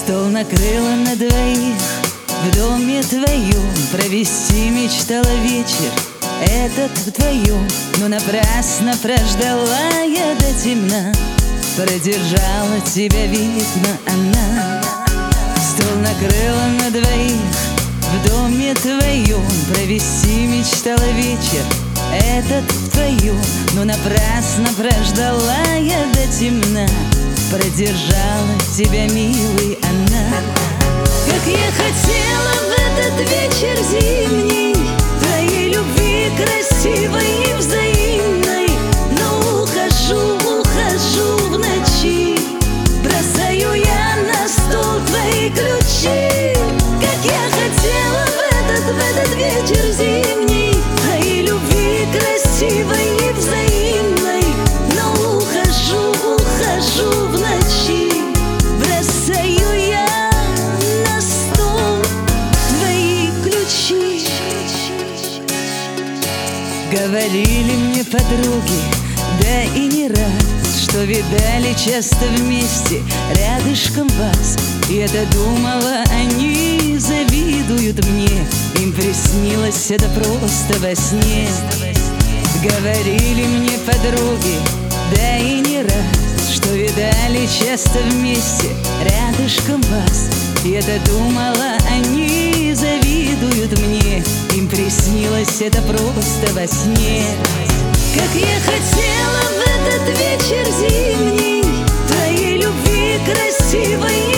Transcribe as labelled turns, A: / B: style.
A: Стол накрыла на двоих, в доме твоем провести мечтала вечер этот вдвоем. Но напрасно прождала я до темна, продержала тебя, видно, она. Стол накрыла на двоих, в доме твоем провести мечтала вечер этот вдвоем. Но напрасно прождала я до темна, продержала тебя, милый, она. Как я хотела в этот вечер зимний твоей любви красивой и взаимной, но ухожу в ночи, бросаю я на стол твои ключи. Как я хотела в этот вечер зимний твоей любви красивой и взаимной, но ухожу в ночи, бросаю я на стол твои ключи. Говорили мне подруги, да и не раз, что видали часто вместе рядышком вас. Я-то думала, они завидуют мне, им приснилось это просто во сне. Говорили мне подруги, да и не раз, что видали часто вместе рядышком вас. Я-то думала, они завидуют мне, им приснилось это просто во сне. Как я хотела в этот вечер зимний твоей любви красивой